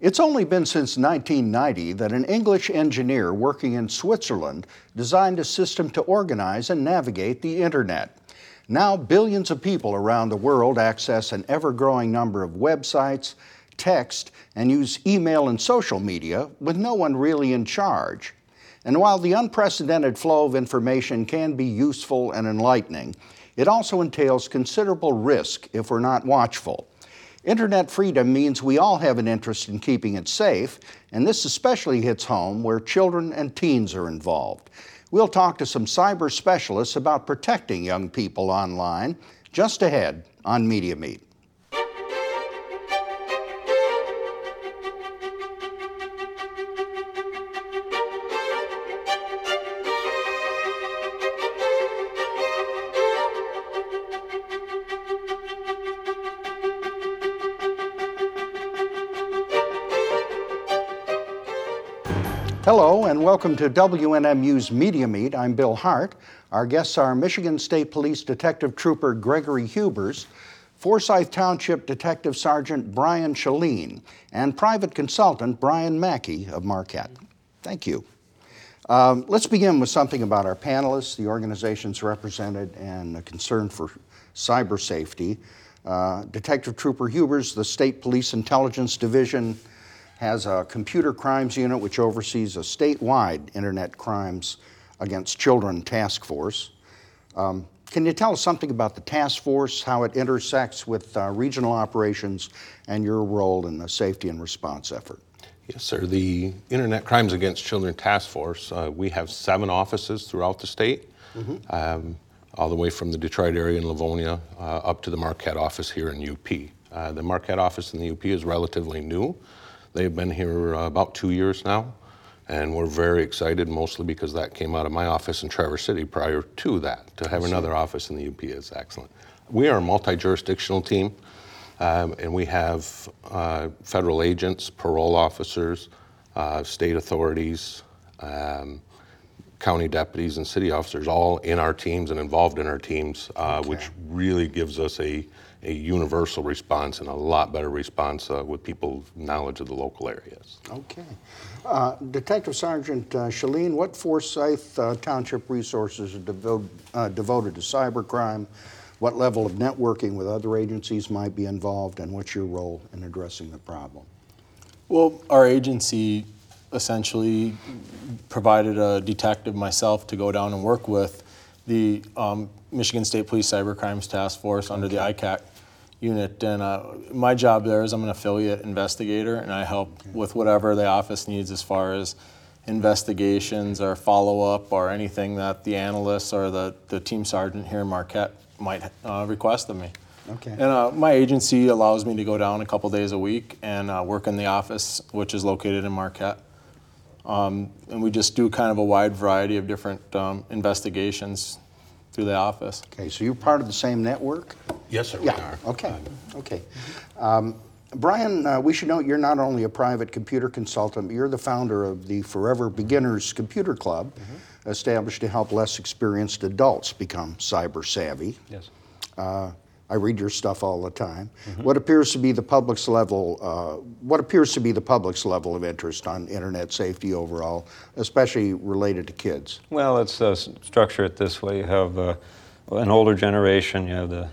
It's only been since 1990 that an English engineer working in Switzerland designed a system to organize and navigate the internet. Now, billions of people around the world access an ever-growing number of websites, text, and use email and social media with no one really in charge. And while the unprecedented flow of information can be useful and enlightening, it also entails considerable risk if we're not watchful. Internet freedom means we all have an interest in keeping it safe, and this especially hits home where children and teens are involved. We'll talk to some cyber specialists about protecting young people online, just ahead on Media Meet. Hello and welcome to WNMU's Media Meet. I'm Bill Hart. Our guests are Michigan State Police Detective Trooper Gregory Hubers, Forsyth Township Detective Sergeant Brian Shaleen, and private consultant Brian Mackey of Marquette. Thank you. Let's begin with something about our panelists, the organizations represented, and the concern for cyber safety. Detective Trooper Hubers, the State Police Intelligence Division, has a computer crimes unit which oversees a statewide internet crimes against children task force. Can you tell us something about the task force, how it intersects with regional operations, and your role in the safety and response effort? Yes, sir. The Internet Crimes Against Children Task Force, we have 7 offices throughout the state, all the way from the Detroit area in Livonia up to the Marquette office here in UP. The Marquette office in the UP is relatively new. They've been here about 2 years now, and we're very excited, mostly because that came out of my office in Traverse City prior to that. To have another office in the UP is excellent. We are a multi-jurisdictional team, and we have federal agents, parole officers, state authorities, county deputies, and city officers all in our teams and involved in our teams, which really gives us a universal response and a lot better response with people's knowledge of the local areas. Okay. Detective Sergeant Shaleen, what Forsyth Township resources are devoted to cybercrime? What level of networking with other agencies might be involved, and what's your role in addressing the problem? Well, our agency essentially provided a detective, myself, to go down and work with the Michigan State Police Cybercrimes Task Force under the ICAC unit. And my job there is I'm an affiliate investigator, and I help with whatever the office needs as far as investigations or follow-up or anything that the analysts or the team sergeant here in Marquette might request of me. Okay. And my agency allows me to go down a couple days a week and work in the office, which is located in Marquette. And we just do kind of a wide variety of different investigations through the office. Okay, so you're part of the same network? Yes, sir, we are. Okay. Brian, we should note you're not only a private computer consultant, but you're the founder of the Forever Beginners Computer Club, established to help less experienced adults become cyber savvy. Yes. I read your stuff all the time. What appears to be the public's level of interest on internet safety overall, especially related to kids? Well, let's structure it this way. You have an older generation. You have the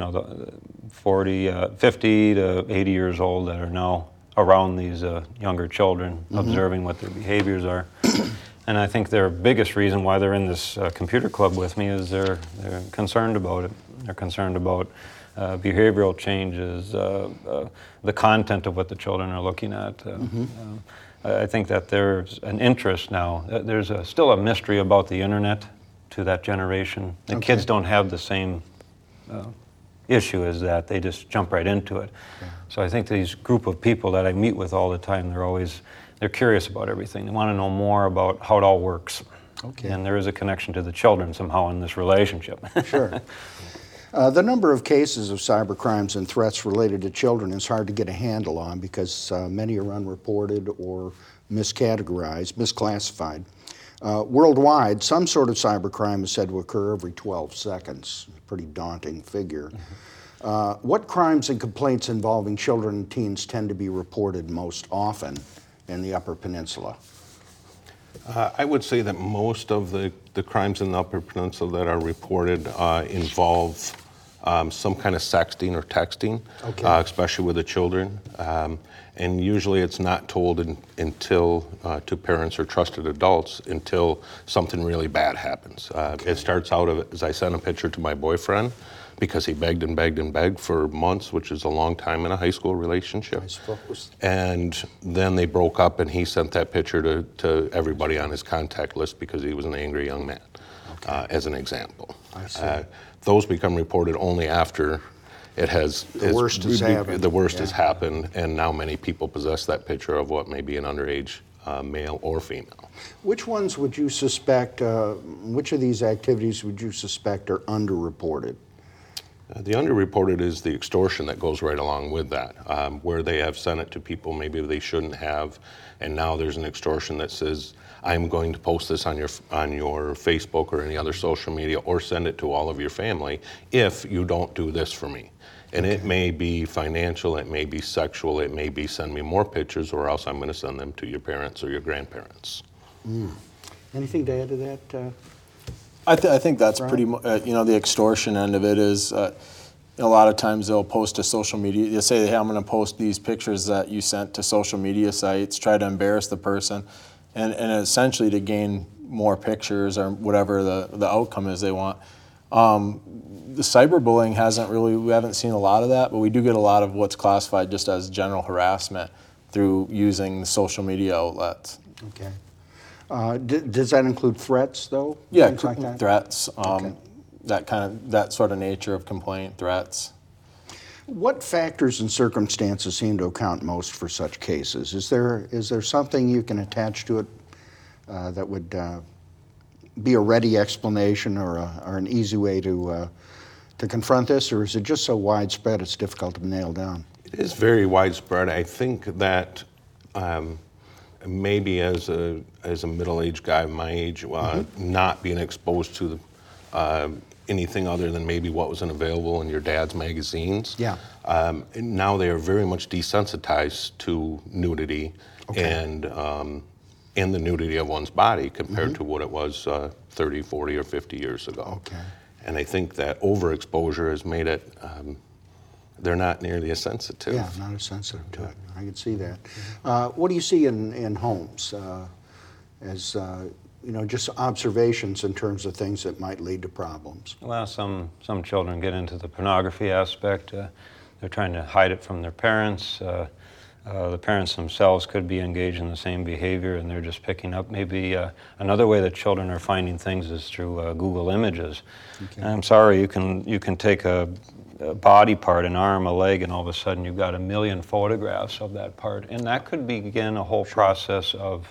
50 to 80 years old that are now around these younger children, observing what their behaviors are. And I think their biggest reason why they're in this computer club with me is they're concerned about it. They're concerned about behavioral changes, the content of what the children are looking at. I think that there's an interest now. There's still a mystery about the internet to that generation. The kids don't have the same issue as that. They just jump right into it. So I think these group of people that I meet with all the time, they're curious about everything. They want to know more about how it all works. Okay. And there is a connection to the children somehow in this relationship. Sure. The number of cases of cyber crimes and threats related to children is hard to get a handle on because many are unreported or misclassified. Worldwide, some sort of cybercrime is said to occur every 12 seconds. Pretty daunting figure. What crimes and complaints involving children and teens tend to be reported most often in the Upper Peninsula? I would say that most of the crimes in the Upper Peninsula that are reported involve some kind of sexting or texting, Okay. especially with the children. And usually it's not told until to parents or trusted adults until something really bad happens. It starts out as I sent a picture to my boyfriend because he begged and begged and begged for months, which is a long time in a high school relationship. I suppose. And then they broke up and he sent that picture to everybody on his contact list because he was an angry young man, as an example. I see. Those become reported only after it has The worst has happened. The worst has Yeah. happened, and now many people possess that picture of what may be an underage male or female. Which ones would you suspect, which of these activities would you suspect are underreported? The underreported is the extortion that goes right along with that, where they have sent it to people maybe they shouldn't have, and now there's an extortion that says, I'm going to post this on your Facebook or any other social media, or send it to all of your family if you don't do this for me. And it may be financial, it may be sexual, it may be send me more pictures, or else I'm going to send them to your parents or your grandparents. Anything to add to that? I think that's Right. pretty, the extortion end of it is, a lot of times they'll post to social media. They'll say, hey, I'm going to post these pictures that you sent to social media sites, try to embarrass the person, and essentially to gain more pictures or whatever the outcome is they want. The cyberbullying we haven't seen a lot of that, but we do get a lot of what's classified just as general harassment through using the social media outlets. Okay. Does that include threats, though? Yeah, Things like that? threats, Okay. that sort of nature of complaint, threats. What factors and circumstances seem to account most for such cases? Is there something you can attach to it that would be a ready explanation or an easy way to confront this, or is it just so widespread it's difficult to nail down? It is very widespread. I think that maybe as a middle-aged guy my age, not being exposed to anything other than maybe what was available in your dad's magazines. Yeah. Now they are very much desensitized to nudity and the nudity of one's body compared to what it was 30, 40, or 50 years ago. Okay. And I think that overexposure has made it, they're not nearly as sensitive. Yeah, not as sensitive to it. I can see that. What do you see in homes as just observations in terms of things that might lead to problems? Well, some children get into the pornography aspect. They're trying to hide it from their parents. The parents themselves could be engaged in the same behavior, and they're just picking up. Maybe another way that children are finding things is through Google Images. Okay. And I'm sorry, you can take a body part, an arm, a leg, and all of a sudden you've got 1 million photographs of that part, and that could begin a whole process of.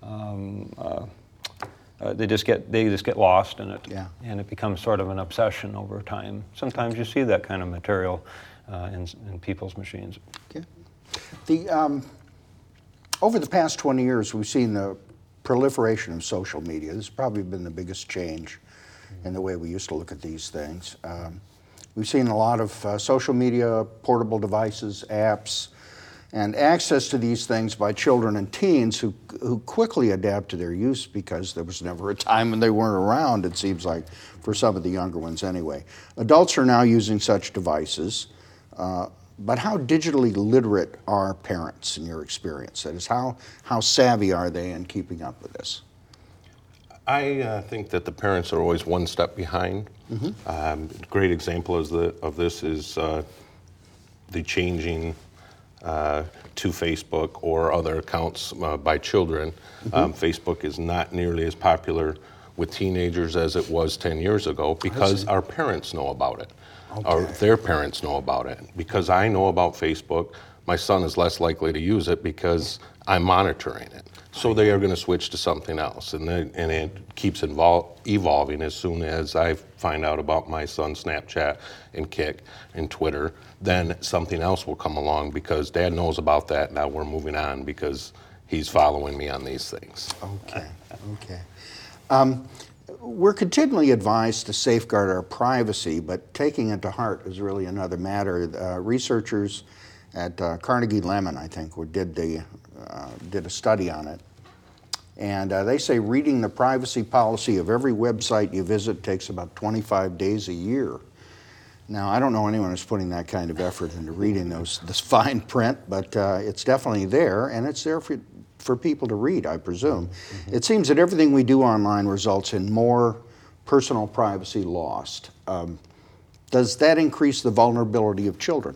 They just get lost in it, Yeah. and it becomes sort of an obsession over time. Sometimes you see that kind of material in people's machines. Okay. Over the past 20 years, we've seen the proliferation of social media. This has probably been the biggest change in the way we used to look at these things. We've seen a lot of social media, portable devices, apps, and access to these things by children and teens who quickly adapt to their use because there was never a time when they weren't around, it seems like, for some of the younger ones anyway. Adults are now using such devices, but how digitally literate are parents in your experience? That is, how savvy are they in keeping up with this? I think that the parents are always one step behind. A great example of this is the changing to Facebook or other accounts by children. Facebook is not nearly as popular with teenagers as it was 10 years ago because our parents know about it. Or their parents know about it. Because I know about Facebook, my son is less likely to use it because I'm monitoring it. So they are going to switch to something else, and it keeps evolving. As soon as I find out about my son's Snapchat and Kik and Twitter, then something else will come along because Dad knows about that. Now we're moving on because he's following me on these things. Okay. We're continually advised to safeguard our privacy, but taking it to heart is really another matter. Researchers at Carnegie Lemon, I think, did a study on it. And they say reading the privacy policy of every website you visit takes about 25 days a year. Now, I don't know anyone who's putting that kind of effort into reading this fine print, but it's definitely there, and it's there for people to read, I presume. Mm-hmm. It seems that everything we do online results in more personal privacy lost. Does that increase the vulnerability of children?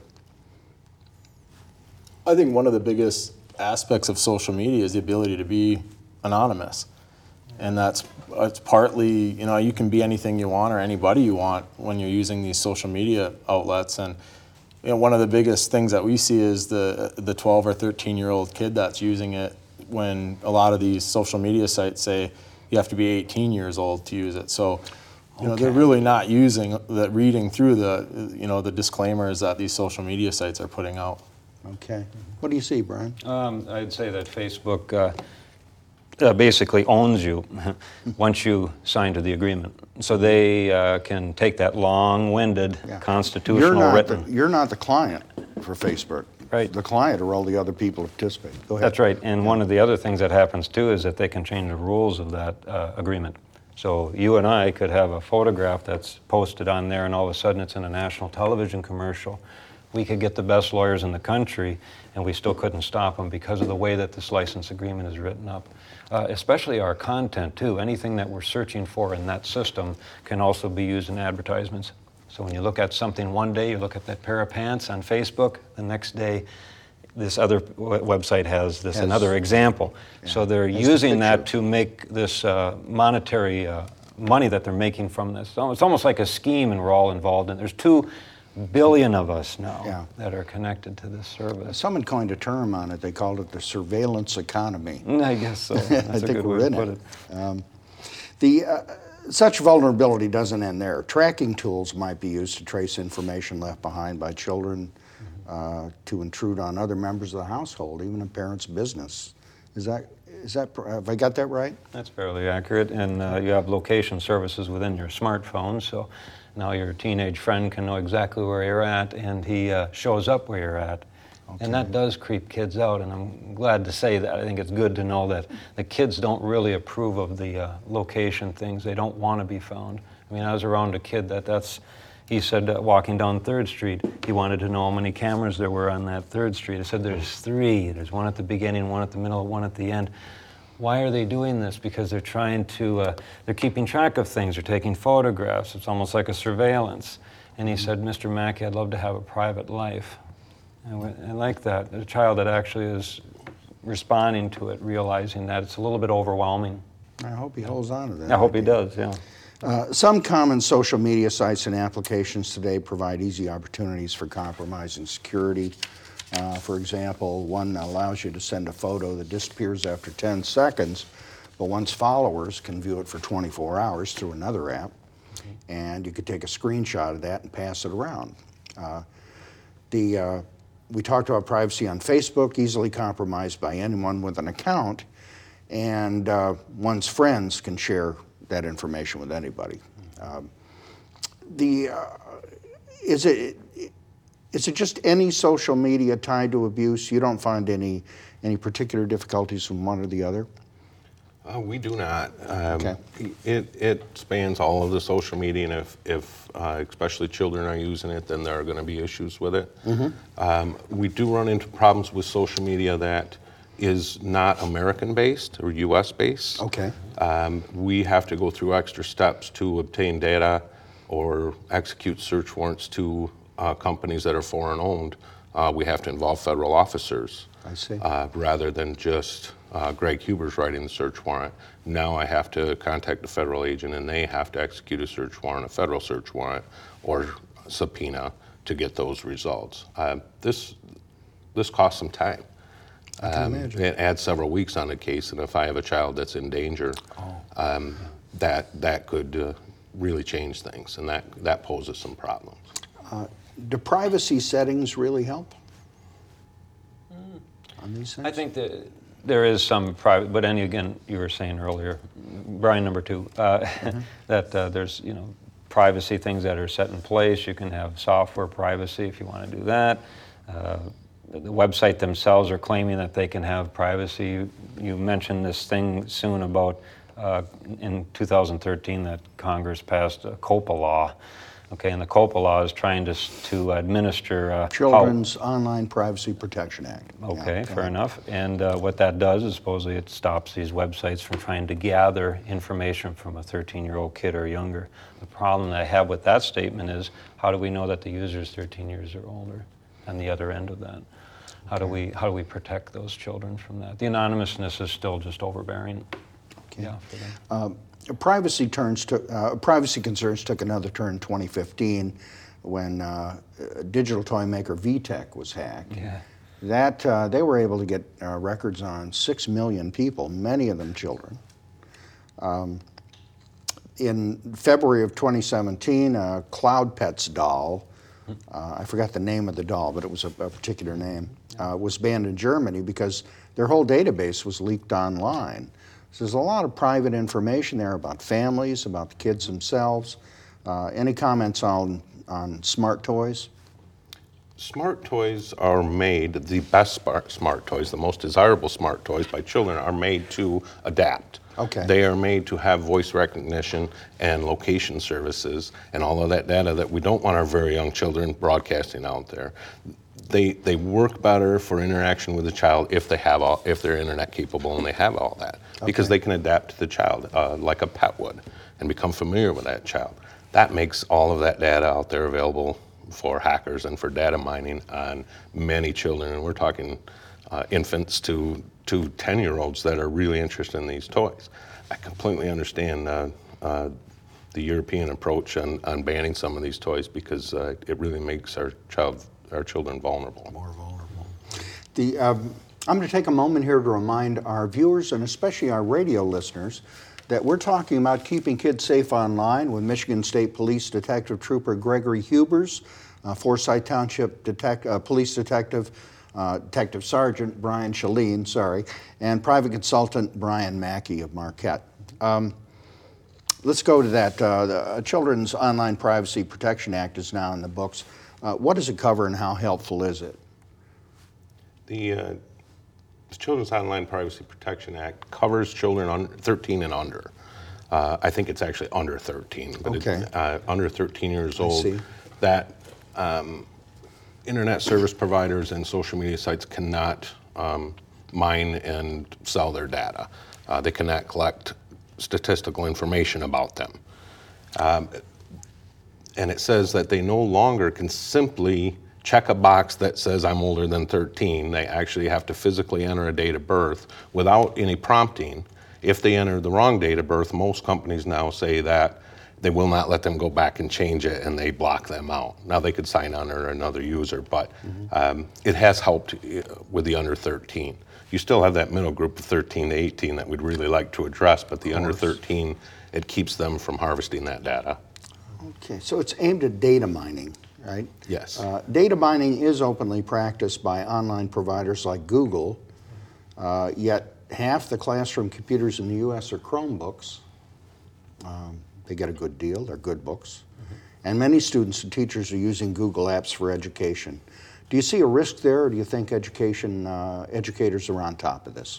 I think one of the biggest aspects of social media is the ability to be anonymous. And it's partly, you can be anything you want or anybody you want when you're using these social media outlets. And one of the biggest things that we see is the 12 or 13-year-old kid that's using it, when a lot of these social media sites say you have to be 18 years old to use it. So, they're really not reading through the disclaimers that these social media sites are putting out. Okay. What do you see, Brian? I'd say that Facebook basically owns you once you sign to the agreement. So they can take that long-winded constitutional written. You're not the client for Facebook. Right. The client are all the other people who participate. Go ahead. That's right. And one of the other things that happens too is that they can change the rules of that agreement. So you and I could have a photograph that's posted on there, and all of a sudden it's in a national television commercial. We could get the best lawyers in the country, and we still couldn't stop them because of the way that this license agreement is written up. Especially our content too. Anything that we're searching for in that system can also be used in advertisements. So when you look at something one day, you look at that pair of pants on Facebook, the next day this other website has another example. Yeah. So they're using that to make this monetary money that they're making from this. So it's almost like a scheme, and we're all involved in it. There's 2 billion of us now that are connected to this service. Someone coined a term on it. They called it the surveillance economy. I guess so. That's a good way to put it. Such vulnerability doesn't end there. Tracking tools might be used to trace information left behind by children to intrude on other members of the household, even a parent's business. Have I got that right? That's fairly accurate. And you have location services within your smartphone, so now your teenage friend can know exactly where you're at, and he shows up where you're at. Okay. And that does creep kids out, and I'm glad to say that. I think it's good to know that the kids don't really approve of the location things. They don't want to be found. I mean, I was around a kid he said walking down 3rd Street, he wanted to know how many cameras there were on that 3rd Street. I said, there's 3. There's one at the beginning, one at the middle, one at the end. Why are they doing this? Because they're trying to, they're keeping track of things. They're taking photographs. It's almost like a surveillance. And he said, Mr. Mackey, I'd love to have a private life. I like that. A child that actually is responding to it, realizing that it's a little bit overwhelming. I hope he holds on to that. I hope he does, yeah. Some common social media sites and applications today provide easy opportunities for compromising security. For example, one allows you to send a photo that disappears after 10 seconds, but one's followers can view it for 24 hours through another app, and you could take a screenshot of that and pass it around. We talked about privacy on Facebook, easily compromised by anyone with an account, and one's friends can share that information with anybody. Is it just any social media tied to abuse? You don't find any particular difficulties from one or the other? We do not. Okay. It spans all of the social media, and if especially children are using it, then there are going to be issues with it. Mm-hmm. We do run into problems with social media that is not American-based or U.S.-based. Okay. We have to go through extra steps to obtain data or execute search warrants to companies that are foreign-owned. We have to involve federal officers. I see. Rather than just Greg Huber's writing the search warrant. Now I have to contact a federal agent, and they have to execute a search warrant, a federal search warrant, or subpoena to get those results. This costs some time. I can imagine. It adds several weeks on the case, and if I have a child that's in danger, that could really change things, and that poses some problems. Do privacy settings really help on these things? I think that there is some private, but then again, you were saying earlier, Brian, number two, that there's, privacy things that are set in place. You can have software privacy if you want to do that. The website themselves are claiming that they can have privacy. You mentioned this thing soon about in 2013 that Congress passed a COPA law. Okay, and the COPA law is trying to administer Children's Online Privacy Protection Act. Okay, Yeah, fair enough. And what that does is supposedly it stops these websites from trying to gather information from a 13-year-old kid or younger. The problem that I have with that statement is, how do we know that the user is 13 years or older? And the other end of that, how do we protect those children from that? The anonymousness is still just overbearing. Okay. Yeah, for them. Privacy concerns took another turn in 2015 when digital toy maker VTech was hacked. Yeah. That they were able to get records on 6 million people, many of them children. In February of 2017, a Cloud Pets doll, I forgot the name of the doll, but it was a particular name, was banned in Germany because their whole database was leaked online. So there's a lot of private information there about families, about the kids themselves. Any comments on smart toys? Smart toys are made, the best smart toys, the most desirable smart toys by children are made to adapt. Okay. They are made to have voice recognition and location services and all of that data that we don't want our very young children broadcasting out there. They work better for interaction with the child if they're internet capable and they have all that, because they can adapt to the child like a pet would and become familiar with that child. That makes all of that data out there available for hackers and for data mining on many children, and we're talking infants to 10-year-olds that are really interested in these toys. I completely understand the European approach on banning some of these toys because it really makes our children vulnerable. More vulnerable. I'm going to take a moment here to remind our viewers and especially our radio listeners that we're talking about keeping kids safe online with Michigan State Police Detective Trooper Gregory Hubers, Forsyth Township Police Detective, Detective Sergeant Brian Shaleen, and private consultant Brian Mackey of Marquette. Let's go to that. The Children's Online Privacy Protection Act is now in the books. What does it cover and how helpful is it? The Children's Online Privacy Protection Act covers children 13 and under. I think it's actually under 13, but okay. It's under 13 years old. see. That internet service providers and social media sites cannot mine and sell their data. They cannot collect statistical information about them. And it says that they no longer can simply check a box that says I'm older than 13. They actually have to physically enter a date of birth without any prompting. If they enter the wrong date of birth, most companies now say that they will not let them go back and change it, and they block them out. Now they could sign under another user, but it has helped with the under 13. You still have that middle group of 13 to 18 that we'd really like to address, but the under 13, it keeps them from harvesting that data. Okay, so it's aimed at data mining, right? Yes. Data mining is openly practiced by online providers like Google, yet half the classroom computers in the U.S. are Chromebooks. They get a good deal, they're good books. And many students and teachers are using Google Apps for education. Do you see a risk there, or do you think educators are on top of this?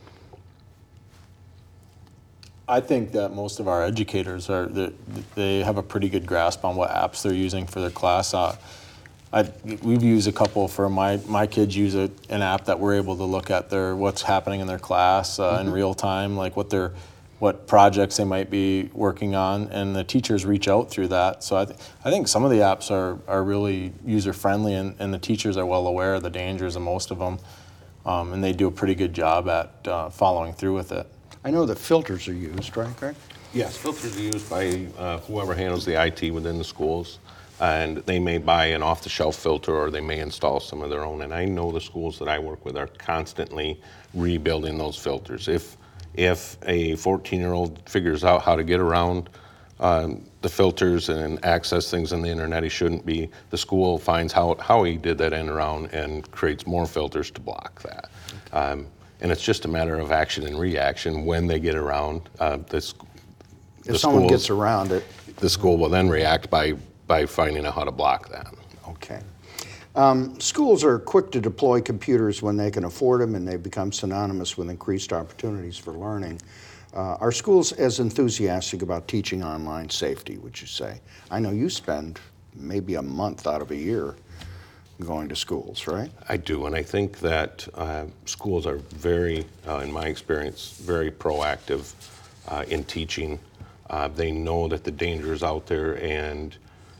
I think that most of our educators they have a pretty good grasp on what apps they're using for their class. We've used a couple for my kids. Use an app that we're able to look at what's happening in their class in real time, like what projects they might be working on, and the teachers reach out through that. So I think some of the apps are really user friendly, and the teachers are well aware of the dangers of most of them, and they do a pretty good job at following through with it. I know that filters are used, right, Greg? Yes, filters are used by whoever handles the IT within the schools, and they may buy an off-the-shelf filter or they may install some of their own. And I know the schools that I work with are constantly rebuilding those filters. If a 14-year-old figures out how to get around the filters and access things on the internet he shouldn't be, the school finds how he did that end around and creates more filters to block that. And it's just a matter of action and reaction when they get around. If someone gets around it. The school will then react by finding out how to block that. Okay. Schools are quick to deploy computers when they can afford them, and they become synonymous with increased opportunities for learning. Are schools as enthusiastic about teaching online safety, would you say? I know you spend maybe a month out of a year going to schools, right? I do, and I think that schools are very, in my experience, very proactive in teaching. They know that the danger is out there, and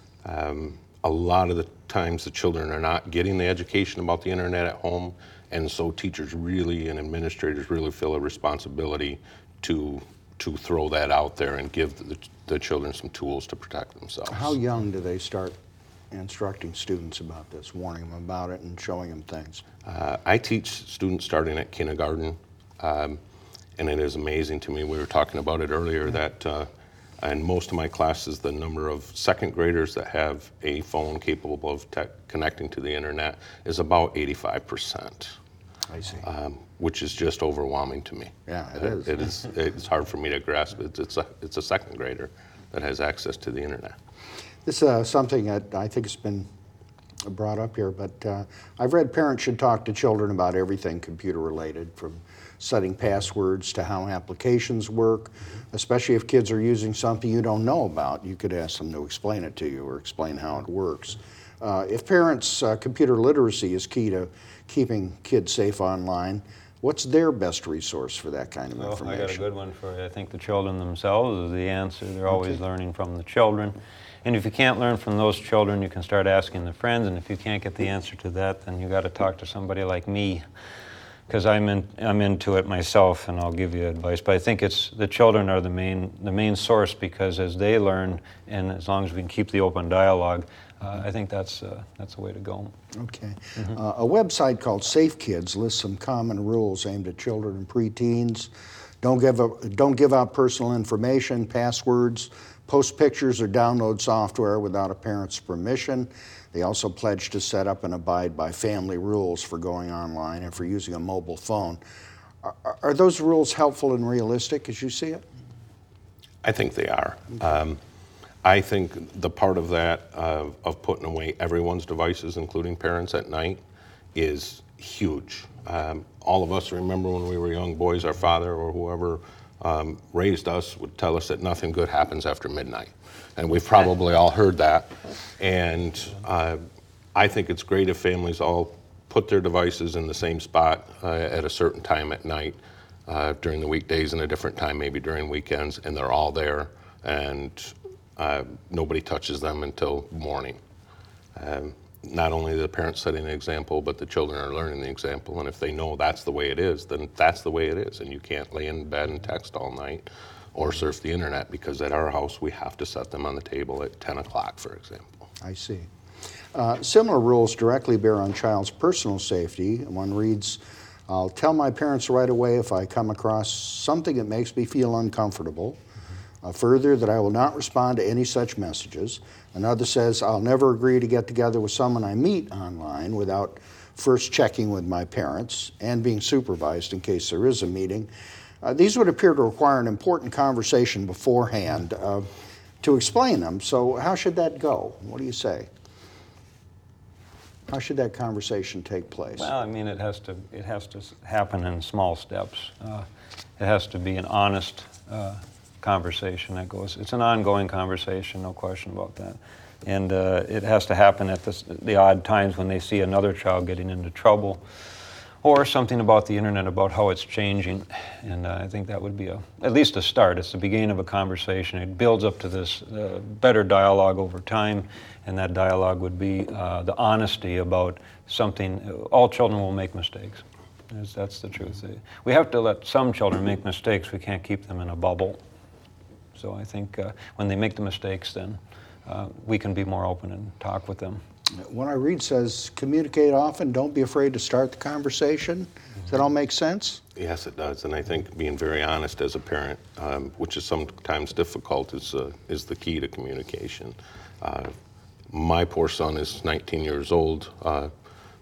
a lot of the times the children are not getting the education about the internet at home, and so teachers really and administrators really feel a responsibility to throw that out there and give the children some tools to protect themselves. How young do they start instructing students about this, warning them about it and showing them things? I teach students starting at kindergarten, and it is amazing to me. We were talking about it earlier that in most of my classes, the number of second graders that have a phone capable of connecting to the internet is about 85%. I see. Which is just overwhelming to me. Yeah, it is. It's hard for me to grasp. It's a second grader that has access to the internet. This is something that I think has been brought up here, but I've read parents should talk to children about everything computer related, from setting passwords to how applications work, especially if kids are using something you don't know about. You could ask them to explain it to you or explain how it works. If parents' computer literacy is key to keeping kids safe online, what's their best resource for that kind of information? I got a good one for you. I think the children themselves is the answer. They're always learning from the children. And if you can't learn from those children, you can start asking their friends. And if you can't get the answer to that, then you got to talk to somebody like me, because I'm into it myself, and I'll give you advice. But I think it's the children are the main source, because as they learn, and as long as we can keep the open dialogue, I think that's the way to go. Okay. A website called Safe Kids lists some common rules aimed at children and preteens. Don't give out personal information, passwords, post pictures or download software without a parent's permission. They also pledge to set up and abide by family rules for going online and for using a mobile phone. Are those rules helpful and realistic as you see it? I think they are. I think the part of that, of putting away everyone's devices, including parents, at night, is huge. All of us remember when we were young boys, our father or whoever raised us would tell us that nothing good happens after midnight. And we've probably all heard that. And I think it's great if families all put their devices in the same spot at a certain time at night, during the weekdays and a different time maybe during weekends, and they're all there, and nobody touches them until morning. Not only the parents setting an example, but the children are learning the example, and if they know that's the way it is, then that's the way it is, and you can't lay in bed and text all night or surf the internet, because at our house we have to set them on the table at 10 o'clock, for example. I see. Similar rules directly bear on child's personal safety. One reads, I'll tell my parents right away if I come across something that makes me feel uncomfortable. Further, that I will not respond to any such messages. Another says, I'll never agree to get together with someone I meet online without first checking with my parents and being supervised in case there is a meeting. These would appear to require an important conversation beforehand to explain them. So how should that go? What do you say? How should that conversation take place? Well, I mean, it has to happen in small steps. It has to be an honest conversation that goes. It's an ongoing conversation, no question about that. And it has to happen at the odd times when they see another child getting into trouble, or something about the internet, about how it's changing. And I think that would be at least a start. It's the beginning of a conversation. It builds up to this better dialogue over time, and that dialogue would be the honesty about something. All children will make mistakes. That's the truth. We have to let some children make mistakes. We can't keep them in a bubble. So I think when they make the mistakes, then we can be more open and talk with them. What I read says, communicate often, don't be afraid to start the conversation. Does that all make sense? Yes, it does, and I think being very honest as a parent, which is sometimes difficult, is the key to communication. My poor son is 19 years old.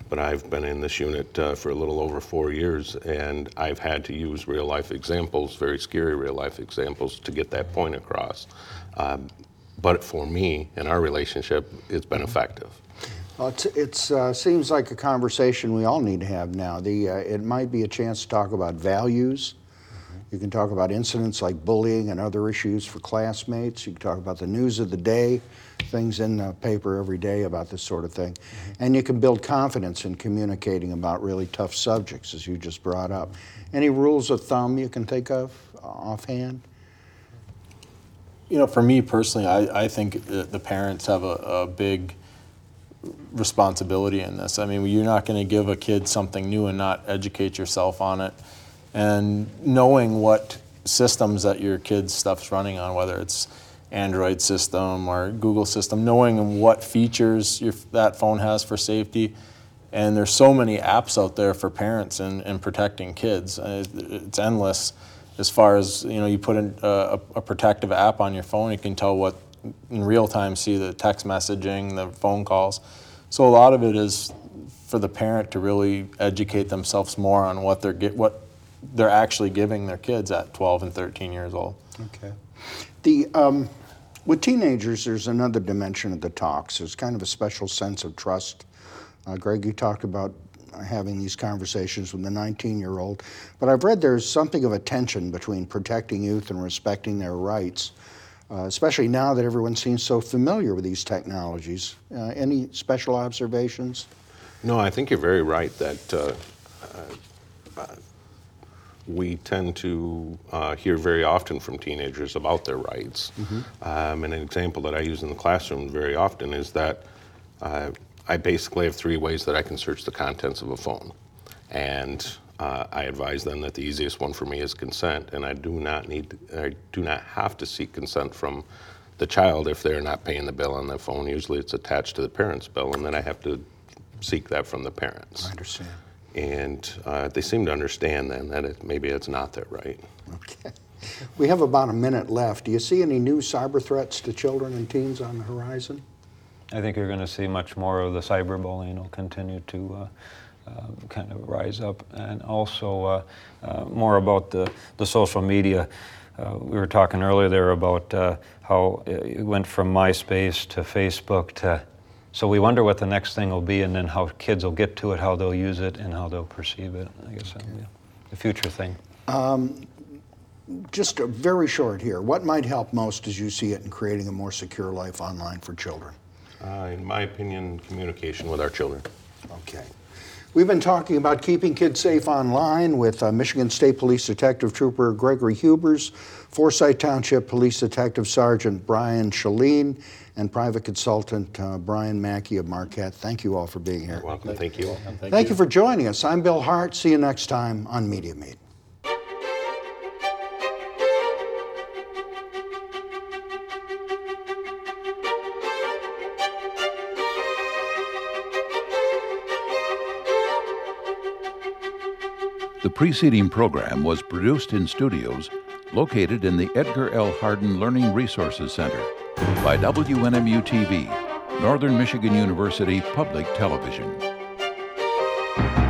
but I've been in this unit for a little over 4 years, and I've had to use real-life examples, very scary real-life examples, to get that point across. But for me, in our relationship, it's been effective. Well, it seems like a conversation we all need to have now. It might be a chance to talk about values. You can talk about incidents like bullying and other issues for classmates. You can talk about the news of the day, things in the paper every day about this sort of thing. And you can build confidence in communicating about really tough subjects, as you just brought up. Any rules of thumb you can think of offhand? You know, for me personally, I think the parents have a big responsibility in this. I mean, you're not going to give a kid something new and not educate yourself on it. And knowing what systems that your kid's stuff's running on, whether it's Android system or Google system, knowing what features that phone has for safety. And there's so many apps out there for parents and protecting kids. It's endless as far as, you know, you put in a protective app on your phone, you can tell what, in real time, see the text messaging, the phone calls. So a lot of it is for the parent to really educate themselves more on what they're actually giving their kids at 12 and 13 years old. Okay. With teenagers, there's another dimension of the talks. There's kind of a special sense of trust. Greg, you talked about having these conversations with the 19-year-old, but I've read there's something of a tension between protecting youth and respecting their rights, especially now that everyone seems so familiar with these technologies. Any special observations? No, I think you're very right that we tend to hear very often from teenagers about their rights. And an example that I use in the classroom very often is that I basically have 3 ways that I can search the contents of a phone. And I advise them that the easiest one for me is consent, and I do not have to seek consent from the child if they're not paying the bill on their phone. Usually it's attached to the parent's bill, and then I have to seek that from the parents. I understand. And they seem to understand then that maybe it's not their right. Okay. We have about a minute left. Do you see any new cyber threats to children and teens on the horizon? I think you're going to see much more of the cyberbullying will continue to kind of rise up, and also more about the social media. We were talking earlier there about how it went from MySpace to Facebook to, so we wonder what the next thing will be, and then how kids will get to it, how they'll use it, and how they'll perceive it. I guess that'll be the future thing. Just a very short here. What might help most as you see it in creating a more secure life online for children? In my opinion, communication with our children. Okay. We've been talking about keeping kids safe online with Michigan State Police Detective Trooper Gregory Hubers, Forsyth Township Police Detective Sergeant Brian Shaleen, and private consultant Brian Mackey of Marquette. Thank you all for being here. You're welcome. Thank you. Thank you for joining us. I'm Bill Hart. See you next time on Media Meet. The preceding program was produced in studios located in the Edgar L. Hardin Learning Resources Center by WNMU-TV, Northern Michigan University Public Television.